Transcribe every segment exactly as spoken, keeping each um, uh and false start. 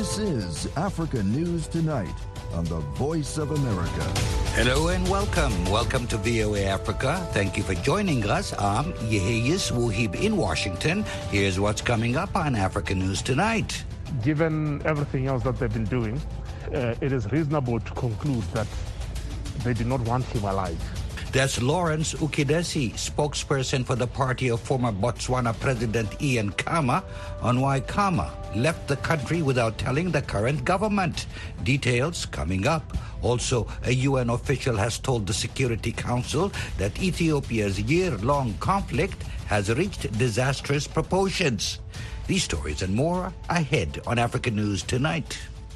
This is Africa News Tonight on the Voice of America. Hello and welcome. Welcome to V O A Africa. Thank you for joining us. I'm Yeheyes Wuhib in Washington. Here's what's coming up on Africa News Tonight. Given everything else that they've been doing, uh, it is reasonable to conclude that they did not want him alive. That's Lawrence Ukidesi, spokesperson for the party of former Botswana President Ian Khama, on why Khama left the country without telling the current government. Details coming up. Also, a U N official has told the Security Council that Ethiopia's year-long conflict has reached disastrous proportions. These stories and more ahead on Africa News Tonight.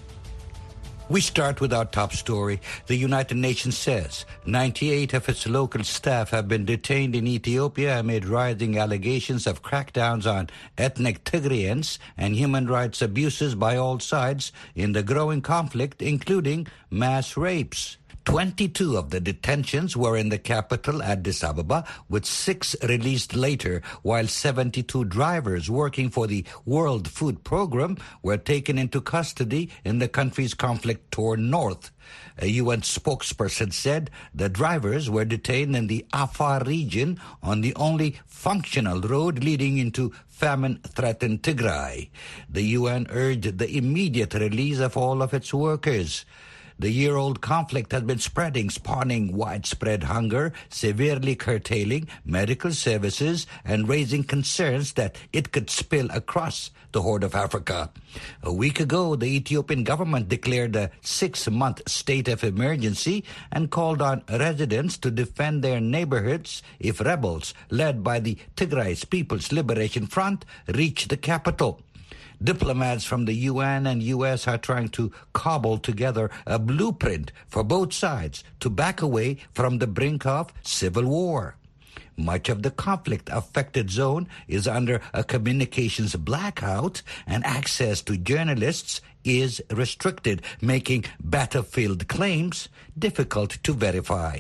We start with our top story. The United Nations says ninety-eight of its local staff have been detained in Ethiopia amid rising allegations of crackdowns on ethnic Tigrayans and human rights abuses by all sides in the growing conflict, including mass rapes. twenty-two of the detentions were in the capital, Addis Ababa, with six released later, while seventy-two drivers working for the World Food Programme were taken into custody in the country's conflict-torn north. A U N spokesperson said the drivers were detained in the Afar region on the only functional road leading into famine-threatened Tigray. The U N urged the immediate release of all of its workers. The year-old conflict has been spreading, spawning widespread hunger, severely curtailing medical services, and raising concerns that it could spill across the Horn of Africa. A week ago, the Ethiopian government declared a six-month state of emergency and called on residents to defend their neighborhoods if rebels led by the Tigray People's Liberation Front reach the capital. Diplomats from the U N and U S are trying to cobble together a blueprint for both sides to back away from the brink of civil war. Much of the conflict-affected zone is under a communications blackout, and access to journalists is restricted, making battlefield claims difficult to verify.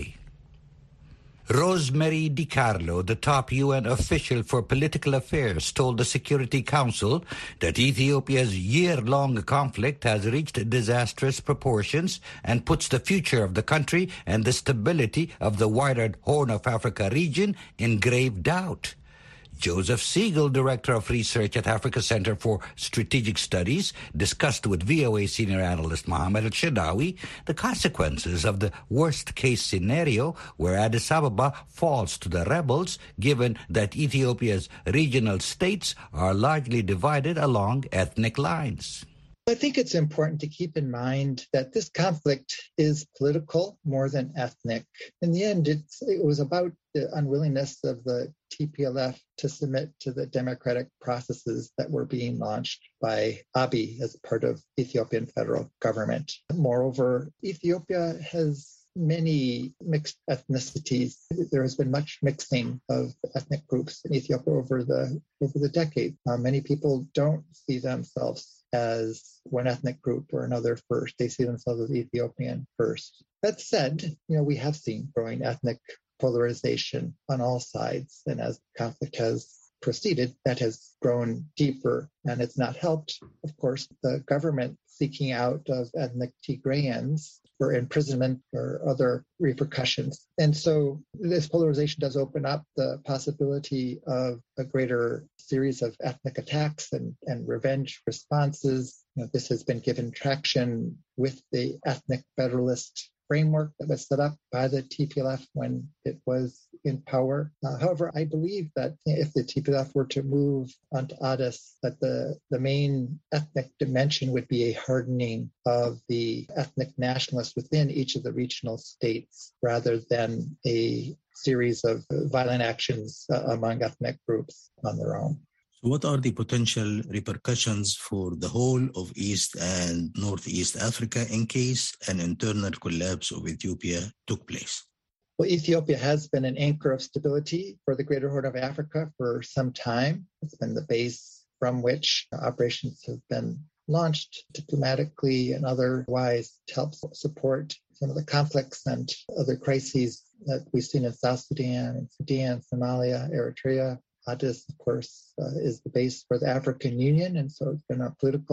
Rosemary DiCarlo, the top U N official for political affairs, told the Security Council that Ethiopia's year-long conflict has reached disastrous proportions and puts the future of the country and the stability of the wider Horn of Africa region in grave doubt. Joseph Siegel, Director of Research at Africa Center for Strategic Studies, discussed with V O A senior analyst Mohammed Al-Shadawi the consequences of the worst-case scenario where Addis Ababa falls to the rebels, given that Ethiopia's regional states are largely divided along ethnic lines. I think it's important to keep in mind that this conflict is political more than ethnic. In the end, it's, it was about the unwillingness of the T P L F to submit to the democratic processes that were being launched by Abiy as part of Ethiopian federal government. Moreover, Ethiopia has many mixed ethnicities. There has been much mixing of ethnic groups in Ethiopia over the over the decades. Uh, many people don't see themselves as one ethnic group or another first. They see themselves as Ethiopian first. That said, you know, we have seen growing ethnic polarization on all sides, and as conflict has proceeded, that has grown deeper, and it's not helped, of course, the government seeking out of ethnic Tigrayans for imprisonment or other repercussions. And so this polarization does open up the possibility of a greater series of ethnic attacks and, and revenge responses. You know, this has been given traction with the ethnic federalist framework that was set up by the T P L F when it was in power. Uh, however, I believe that if the T P L F were to move onto Addis, that the, the main ethnic dimension would be a hardening of the ethnic nationalists within each of the regional states rather than a series of violent actions uh, among ethnic groups on their own. What are the potential repercussions for the whole of East and Northeast Africa in case an internal collapse of Ethiopia took place? Well, Ethiopia has been an anchor of stability for the Greater Horn of Africa for some time. It's been the base from which operations have been launched diplomatically and otherwise to help support some of the conflicts and other crises that we've seen in South Sudan, Sudan, Somalia, Eritrea. Addis, of course, uh, is the base for the African Union, and so it's been a political hub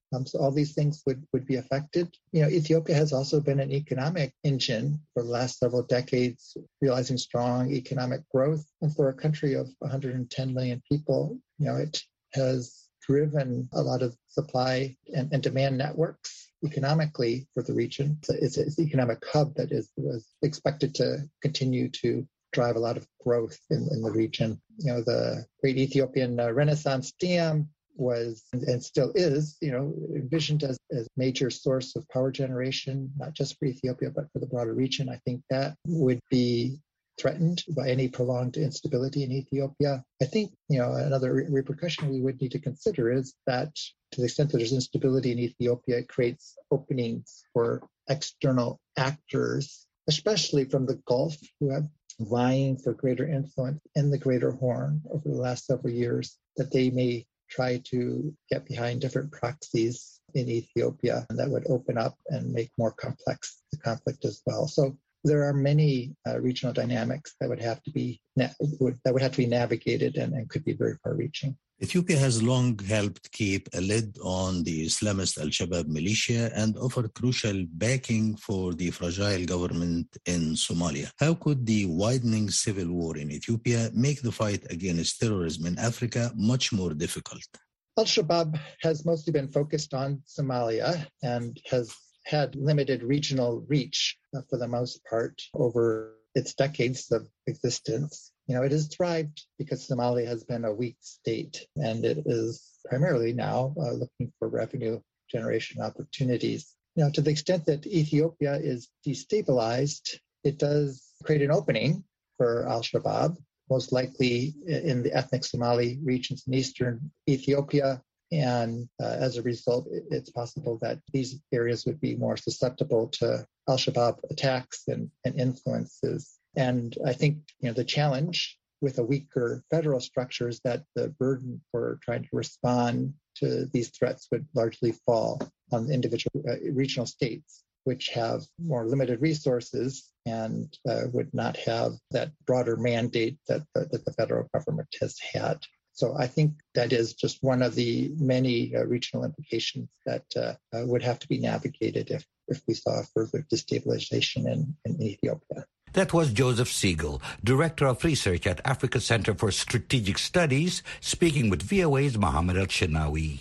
Um, so all these things would, would be affected. You know, Ethiopia has also been an economic engine for the last several decades, realizing strong economic growth. And for a country of one hundred ten million people, you know, it has driven a lot of supply and, and demand networks economically for the region. So it's, it's an economic hub that is was expected to continue to drive a lot of growth in, in the region. You know, the Great Ethiopian Renaissance Dam was and still is, you know, envisioned as a major source of power generation, not just for Ethiopia, but for the broader region. I think that would be threatened by any prolonged instability in Ethiopia. I think, you know, another re- repercussion we would need to consider is that to the extent that there's instability in Ethiopia, it creates openings for external actors, especially from the Gulf, who have vying for greater influence in the Greater Horn over the last several years, that they may try to get behind different proxies in Ethiopia, and that would open up and make more complex the conflict as well. So there are many uh, regional dynamics that would have to be na- would, that would have to be navigated and, and could be very far-reaching. Ethiopia has long helped keep a lid on the Islamist Al-Shabaab militia and offered crucial backing for the fragile government in Somalia. How could the widening civil war in Ethiopia make the fight against terrorism in Africa much more difficult? Al-Shabaab has mostly been focused on Somalia and has had limited regional reach uh, for the most part over its decades of existence. You know, it has thrived because Somalia has been a weak state, and it is primarily now uh, looking for revenue generation opportunities. You know, to the extent that Ethiopia is destabilized, it does create an opening for Al-Shabaab, most likely in the ethnic Somali regions in eastern Ethiopia. And uh, as a result, it's possible that these areas would be more susceptible to Al-Shabaab attacks and, and influences. And I think, you know, the challenge with a weaker federal structure is that the burden for trying to respond to these threats would largely fall on the individual uh, regional states, which have more limited resources and uh, would not have that broader mandate that the, that the federal government has had. So I think that is just one of the many uh, regional implications that uh, uh, would have to be navigated if, if we saw further destabilization in, in Ethiopia. That was Joseph Siegel, Director of Research at Africa Center for Strategic Studies, speaking with V O A's Mohammed El-Shenawi.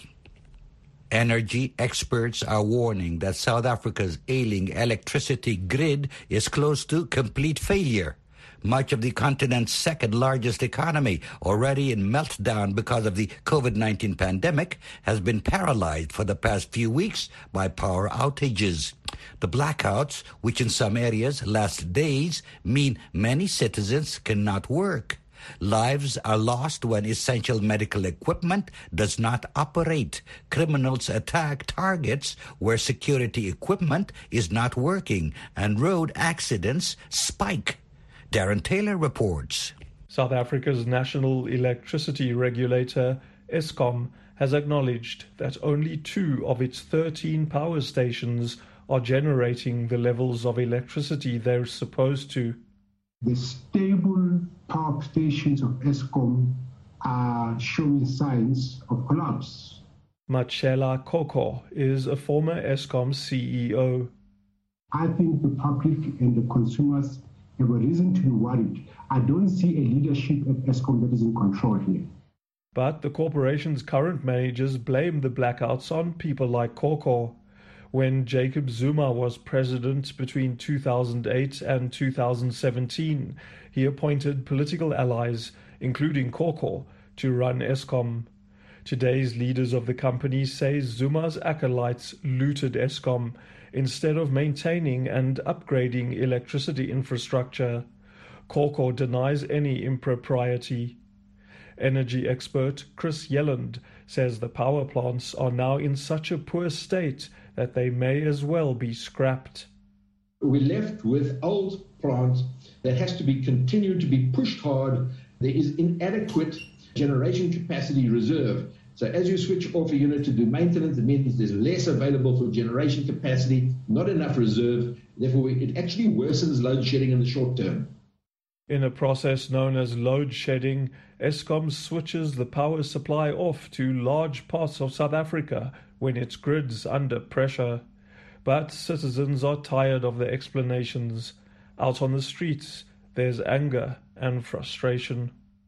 Energy experts are warning that South Africa's ailing electricity grid is close to complete failure. Much of the continent's second-largest economy, already in meltdown because of the covid nineteen pandemic, has been paralyzed for the past few weeks by power outages. The blackouts, which in some areas last days, mean many citizens cannot work. Lives are lost when essential medical equipment does not operate. Criminals attack targets where security equipment is not working, and road accidents spike. Darren Taylor reports. South Africa's national electricity regulator, Eskom, has acknowledged that only two of its thirteen power stations are generating the levels of electricity they're supposed to. The stable power stations of Eskom are showing signs of collapse. Machela Koko is a former Eskom C E O. I think the public and the consumers have a reason to be worried. I don't see a leadership at Eskom that is in control here. But the corporation's current managers blame the blackouts on people like Koko. When Jacob Zuma was president between two thousand eight and two thousand seventeen, he appointed political allies, including Koko, to run Eskom. Today's leaders of the company say Zuma's acolytes looted Eskom instead of maintaining and upgrading electricity infrastructure. Koko denies any impropriety. Energy expert Chris Yelland says the power plants are now in such a poor state that they may as well be scrapped. We're left with old plants that has to be continued to be pushed hard. There is inadequate generation capacity reserve. So as you switch off a unit to do maintenance, it means there's less available for generation capacity, not enough reserve. Therefore, it actually worsens load shedding in the short term. In a process known as load shedding, Eskom switches the power supply off to large parts of South Africa when its grid's under pressure. But citizens are tired of the explanations. Out on the streets, there's anger and frustration.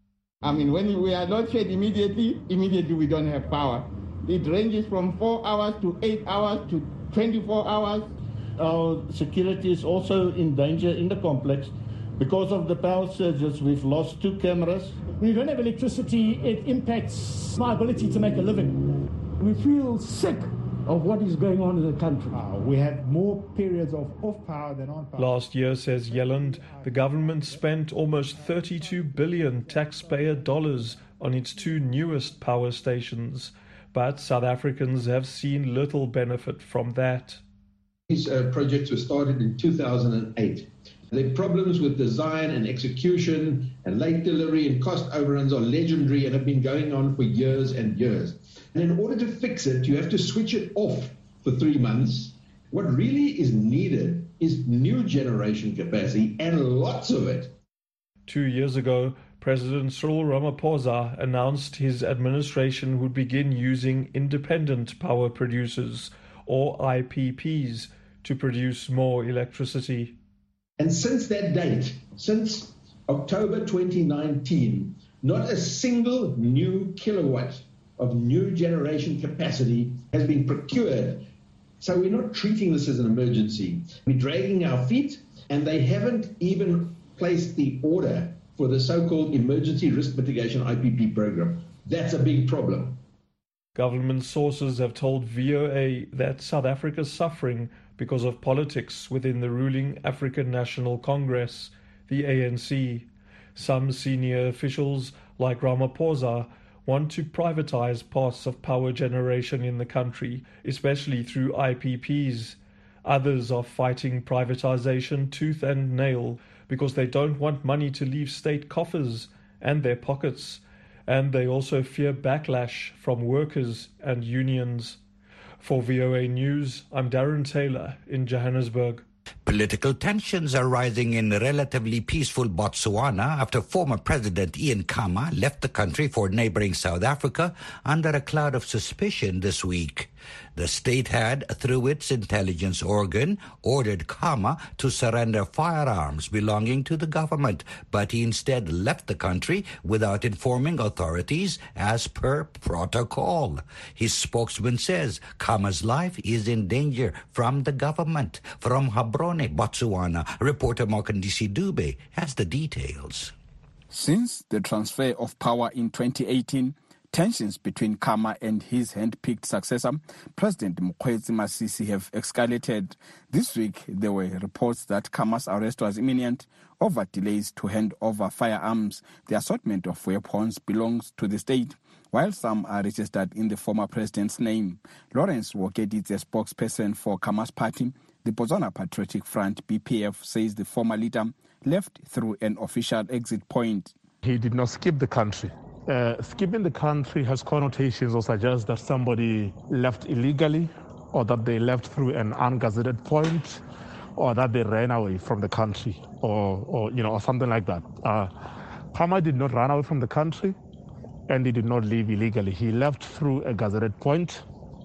I mean, when we are load shed immediately, immediately we don't have power. It ranges from four hours to eight hours to twenty-four hours. Our security is also in danger in the complex. Because of the power surges, we've lost two cameras. When you don't have electricity, it impacts my ability to make a living. We feel sick of what is going on in the country. Uh, we have more periods of off power than on power. Last year, says Yelland, the government spent almost thirty-two billion taxpayer dollars on its two newest power stations. But South Africans have seen little benefit from that. These uh, projects were started in two thousand eight. The problems with design and execution and late delivery and cost overruns are legendary and have been going on for years and years. And in order to fix it, you have to switch it off for three months. What really is needed is new generation capacity and lots of it. Two years ago, President Cyril Ramaphosa announced his administration would begin using independent power producers, or I P Ps, to produce more electricity. And since that date, since October twenty nineteen, not a single new kilowatt of new generation capacity has been procured. So we're not treating this as an emergency. We're dragging our feet, and they haven't even placed the order for the so-called Emergency Risk Mitigation I P P program. That's a big problem. Government sources have told V O A that South Africa is suffering because of politics within the ruling African National Congress, the A N C. Some senior officials, like Ramaphosa, want to privatize parts of power generation in the country, especially through I P Ps. Others are fighting privatization tooth and nail because they don't want money to leave state coffers and their pockets, and they also fear backlash from workers and unions. For V O A News, I'm Darren Taylor in Johannesburg. Political tensions are rising in relatively peaceful Botswana after former President Ian Khama left the country for neighboring South Africa under a cloud of suspicion this week. The state had, through its intelligence organ, ordered Khama to surrender firearms belonging to the government, but he instead left the country without informing authorities as per protocol. His spokesman says Khama's life is in danger from the government. From Gaborone, Botswana, reporter Makandisi Dube has the details. Since the transfer of power in twenty eighteen, tensions between Khama and his hand-picked successor, President Mokgweetsi Masisi, have escalated. This week, there were reports that Khama's arrest was imminent over delays to hand over firearms. The assortment of weapons belongs to the state, while some are registered in the former president's name. Lawrence Wokeditse, a spokesperson for Khama's party, the Botswana Patriotic Front, B P F, says the former leader left through an official exit point. He did not skip the country. Uh, skipping the country has connotations or suggests that somebody left illegally, or that they left through an ungazetted point, or that they ran away from the country, or, or you know, or something like that. Uh, Khama did not run away from the country, and he did not leave illegally. He left through a gazetted point,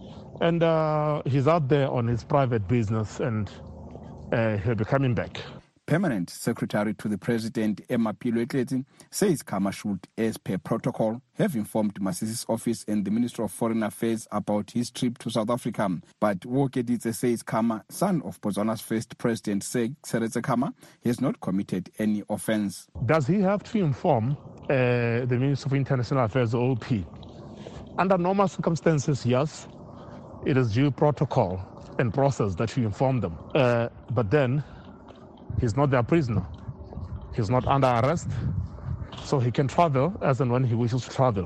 and uh, he's out there on his private business, and uh, he'll be coming back. Permanent Secretary to the President, Emma Pilwe says Khama should, as per protocol, have informed Masisi's office and the Minister of Foreign Affairs about his trip to South Africa. But Wokeditse says Khama, son of Botswana's first President, Seretse Khama, has not committed any offence. Does he have to inform uh, the Minister of International Affairs, O P? Under normal circumstances, yes. It is due protocol and process that you inform them. Uh, but then, he's not their prisoner. He's not under arrest, so he can travel as and when he wishes to travel.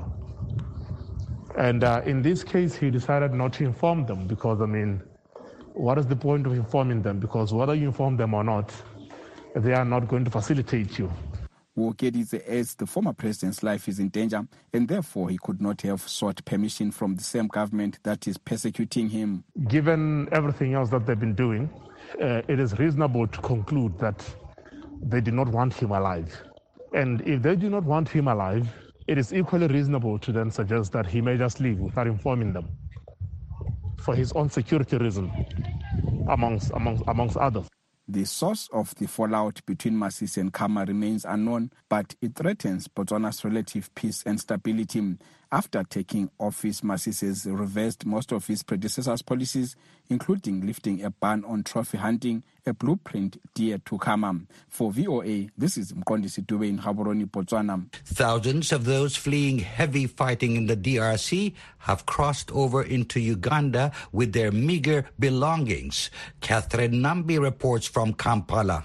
And uh, in this case, he decided not to inform them because, I mean, what is the point of informing them? Because whether you inform them or not, they are not going to facilitate you. Wokeditse says the former president's life is in danger, and therefore he could not have sought permission from the same government that is persecuting him. Given everything else that they've been doing, Uh, it is reasonable to conclude that they did not want him alive. And if they do not want him alive, it is equally reasonable to then suggest that he may just leave without informing them for his own security reason, amongst, amongst, amongst others. The source of the fallout between Masisi and Khama remains unknown, but it threatens Botswana's relative peace and stability. After taking office, Masisi has reversed most of his predecessors' policies, including lifting a ban on trophy hunting, a blueprint dear to Khama. For V O A, this is Mqondisi Dube in Gaborone, Botswana. Thousands of those fleeing heavy fighting in the D R C have crossed over into Uganda with their meager belongings. Catherine Nambi reports from Kampala.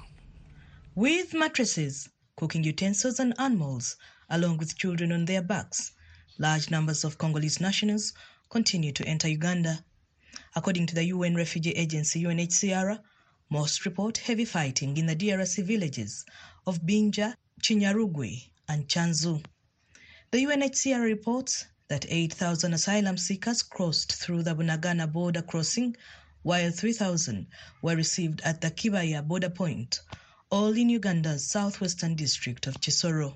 With mattresses, cooking utensils and animals, along with children on their backs, large numbers of Congolese nationals continue to enter Uganda. According to the U N Refugee Agency U N H C R, most report heavy fighting in the D R C villages of Binja, Chinyarugwe and Chanzu. The U N H C R reports that eight thousand asylum seekers crossed through the Bunagana border crossing, while three thousand were received at the Kibaya border point, all in Uganda's southwestern district of Chisoro.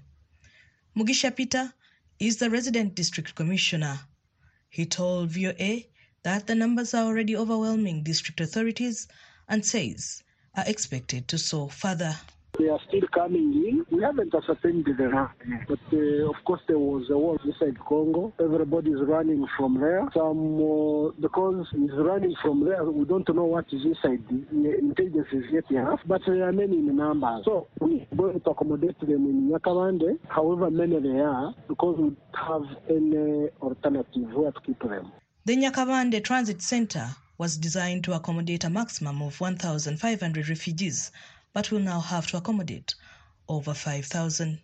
Mugisha Peter is the resident district commissioner. He told V O A that the numbers are already overwhelming district authorities and says are expected to soar further. They are still coming in. We haven't ascertained the number, but uh, of course there was a war inside Congo. Everybody is running from there. Some uh, because he's running from there, we don't know what is inside. The intelligence is yet enough, but there are many in numbers. So we're going to accommodate them in Nyakabande, however many they are, because we have any alternative where to keep them. The Nyakabande Transit Center was designed to accommodate a maximum of one thousand five hundred refugees, but will now have to accommodate over five thousand.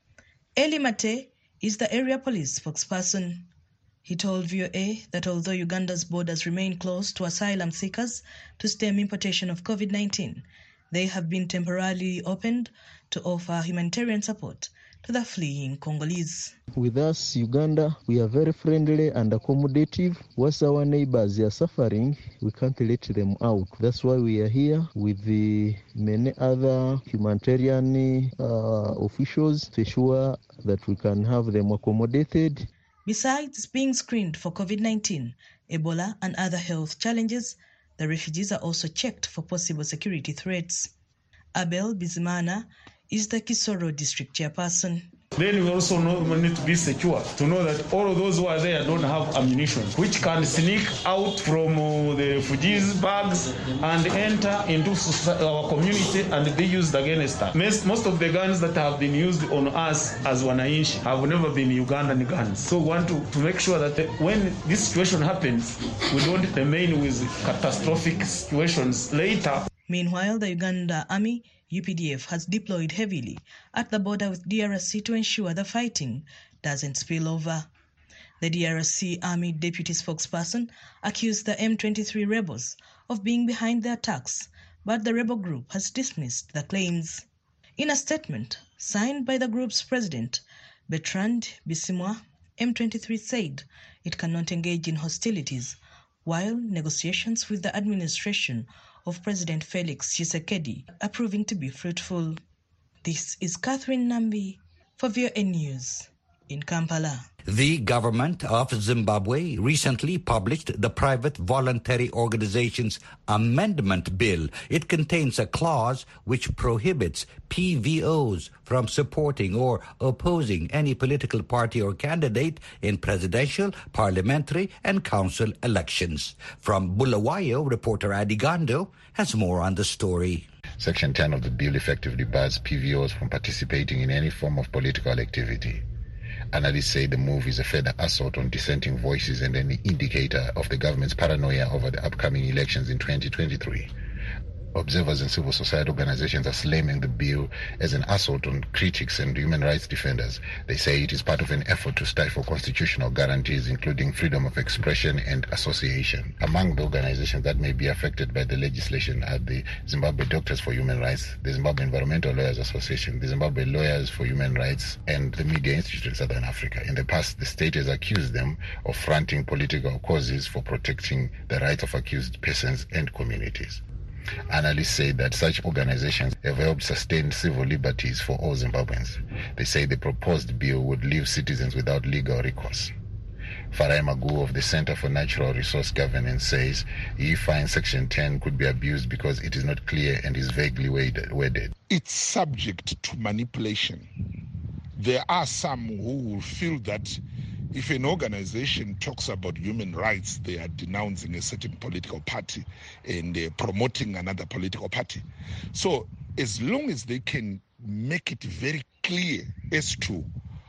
Eli Mate is the area police spokesperson. He told V O A that although Uganda's borders remain closed to asylum seekers to stem importation of COVID nineteen, they have been temporarily opened to offer humanitarian support to the fleeing Congolese. With us, Uganda, we are very friendly and accommodative. Once our neighbors are suffering, we can't let them out. That's why we are here with the many other humanitarian uh, officials to ensure that we can have them accommodated. Besides being screened for COVID nineteen, Ebola and other health challenges, the refugees are also checked for possible security threats. Abel Bizimana is the Kisoro district chairperson. Then we also know we need to be secure, to know that all of those who are there don't have ammunition, which can sneak out from uh, the refugees' bags and enter into our community and be used against us. Most, most of the guns that have been used on us as Wananchi have never been Ugandan guns. So we want to, to make sure that when this situation happens, we don't remain with catastrophic situations later. Meanwhile, the Uganda Army U P D F has deployed heavily at the border with D R C to ensure the fighting doesn't spill over. The D R C Army deputy spokesperson accused the M twenty-three rebels of being behind the attacks, but the rebel group has dismissed the claims. In a statement signed by the group's president, Bertrand Bisimwa, M twenty-three said it cannot engage in hostilities, while negotiations with the administration of President Felix Tshisekedi are proving to be fruitful. This is Catherine Nambi for V O A News in Kampala. The government of Zimbabwe recently published the Private Voluntary Organizations Amendment Bill. It contains a clause which prohibits P V Os from supporting or opposing any political party or candidate in presidential, parliamentary, and council elections. From Bulawayo, reporter Adi Gando has more on the story. Section ten of the bill effectively bars P V Os from participating in any form of political activity. Analysts say the move is a further assault on dissenting voices and an indicator of the government's paranoia over the upcoming elections in twenty twenty-three. Observers and civil society organizations are slamming the bill as an assault on critics and human rights defenders. They say it is part of an effort to stifle constitutional guarantees, including freedom of expression and association. Among the organizations that may be affected by the legislation are the Zimbabwe Doctors for Human Rights, the Zimbabwe Environmental Lawyers Association, the Zimbabwe Lawyers for Human Rights, and the Media Institute in Southern Africa. In the past, the state has accused them of fronting political causes for protecting the rights of accused persons and communities. Analysts say that such organizations have helped sustain civil liberties for all Zimbabweans. They say the proposed bill would leave citizens without legal recourse. Farai Magu of the Center for Natural Resource Governance says he finds Section ten could be abused because it is not clear and is vaguely worded. It's subject to manipulation. There are some who will feel that if an organization talks about human rights, they are denouncing a certain political party and uh, promoting another political party. So as long as they can make it very clear as to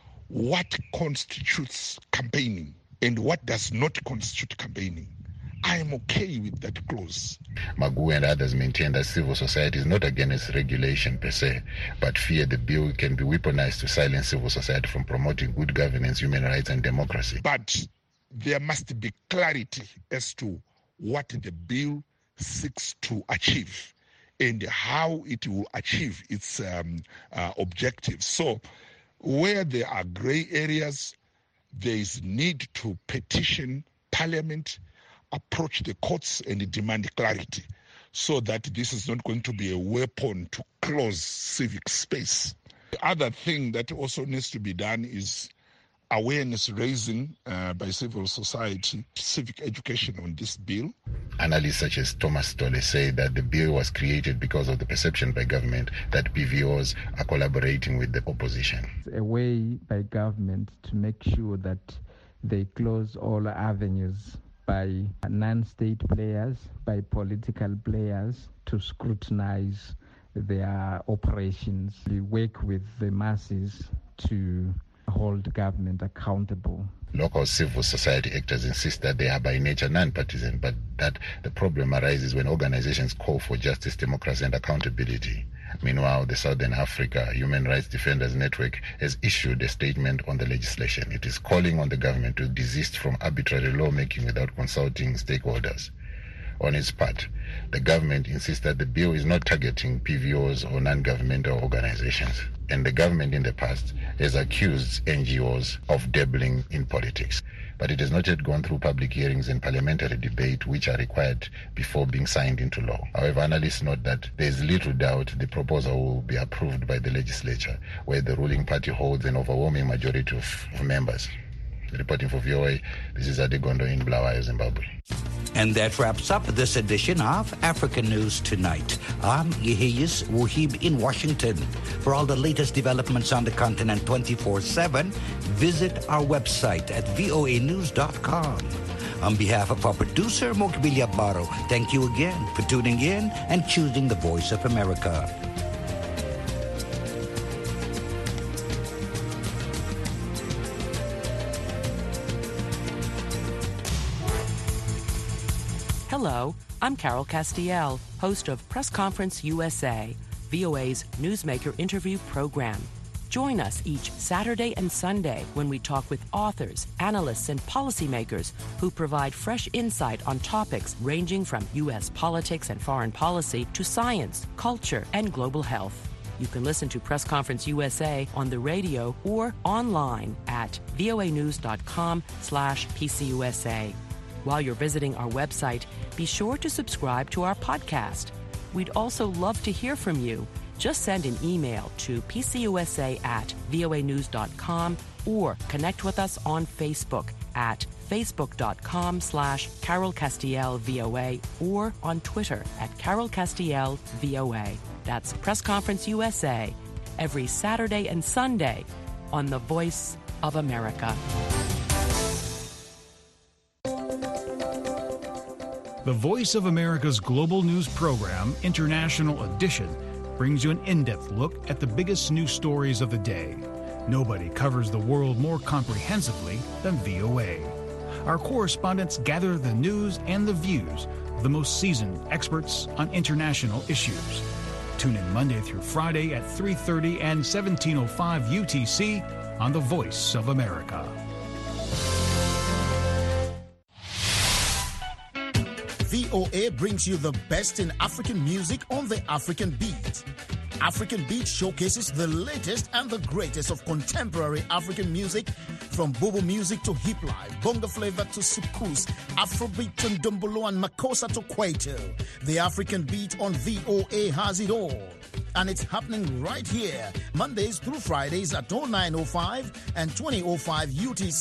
what constitutes campaigning and what does not constitute campaigning, I am okay with that clause. Magu and others maintain that civil society is not against regulation per se, but fear the bill can be weaponized to silence civil society from promoting good governance, human rights, and democracy. But there must be clarity as to what the bill seeks to achieve and how it will achieve its um, uh, objectives. So where there are gray areas, there is need to petition Parliament, approach the courts and demand clarity so that this is not going to be a weapon to close civic space. The other thing that also needs to be done is awareness raising uh, by civil society, civic education on this bill. Analysts such as Thomas Tole say that the bill was created because of the perception by government that P V Os are collaborating with the opposition. It's a way by government to make sure that they close all avenues by non-state players, by political players to scrutinize their operations. We work with the masses to hold government accountable. Local civil society actors insist that they are by nature non-partisan, but that the problem arises when organizations call for justice, democracy, and accountability. Meanwhile, the Southern Africa Human Rights Defenders Network has issued a statement on the legislation. It is calling on the government to desist from arbitrary lawmaking without consulting stakeholders. On its part, the government insists that the bill is not targeting P V Os or non-governmental organizations, and the government in the past has accused N G Os of dabbling in politics. But it has not yet gone through public hearings and parliamentary debate, which are required before being signed into law. However, analysts note that there is little doubt the proposal will be approved by the legislature, where the ruling party holds an overwhelming majority of, of members. Reporting for V O A, this is Adegondo in Bulawayo, Zimbabwe. And that wraps up this edition of African News Tonight. I'm Yehiyas Wuhib in Washington. For all the latest developments on the continent twenty-four seven, visit our website at voa news dot com. On behalf of our producer, Mokbilia Baro, thank you again for tuning in and choosing the Voice of America. Hello, I'm Carol Castiel, host of Press Conference U S A, V O A's newsmaker interview program. Join us each Saturday and Sunday when we talk with authors, analysts, and policymakers who provide fresh insight on topics ranging from U S politics and foreign policy to science, culture, and global health. You can listen to Press Conference U S A on the radio or online at voa news dot com slash P C U S A. While you're visiting our website, be sure to subscribe to our podcast. We'd also love to hear from you. Just send an email to p c u s a at voa news dot com or connect with us on Facebook at facebook dot com slash Carol Castiel V O A or on Twitter at Carol Castiel V O A. That's Press Conference U S A, every Saturday and Sunday on The Voice of America. The Voice of America's global news program, International Edition, brings you an in-depth look at the biggest news stories of the day. Nobody covers the world more comprehensively than V O A. Our correspondents gather the news and the views of the most seasoned experts on international issues. Tune in Monday through Friday at three thirty and seventeen oh five U T C on The Voice of America. V O A brings you the best in African music on the African beat. African Beat showcases the latest and the greatest of contemporary African music, from Bobo music to hip life, bonga flavor to soukous, Afrobeat to Ndombolo and Makossa to Kwaito. The African Beat on V O A has it all. And it's happening right here, Mondays through Fridays at oh nine oh five and twenty oh five U T C.